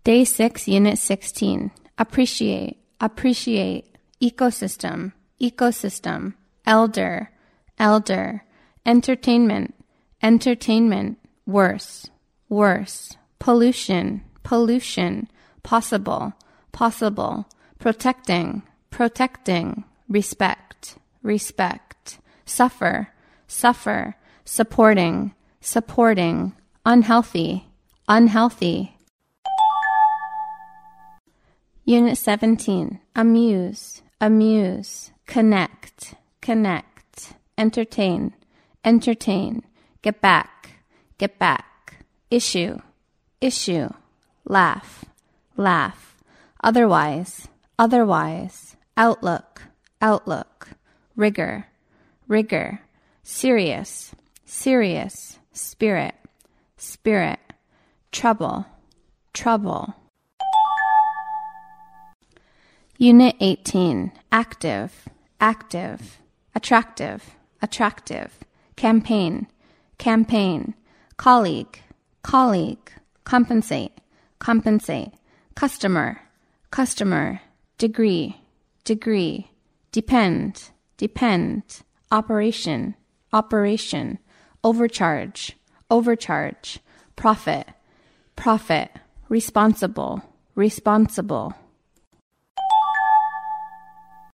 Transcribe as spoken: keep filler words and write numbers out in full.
Day six, Unit sixteen. Appreciate, appreciate, ecosystem, ecosystem, elder, elder, entertainment, entertainment, worse, worse, pollution, pollution, possible, possible, protecting, protecting, respect, respect, suffer, suffer, supporting, supporting, unhealthy, unhealthy. Unit seventeen. Amuse, amuse, connect, connect, entertain, entertain, get back, get back, issue, issue, laugh, laugh, otherwise, otherwise, outlook, outlook, rigor, rigor, serious, serious, spirit, spirit, trouble, trouble. Unit eighteen. Active, active, attractive, attractive, campaign, campaign, colleague, colleague, compensate, compensate, customer, customer, degree, degree, depend, depend, operation, operation, overcharge, overcharge, profit, profit, responsible, responsible,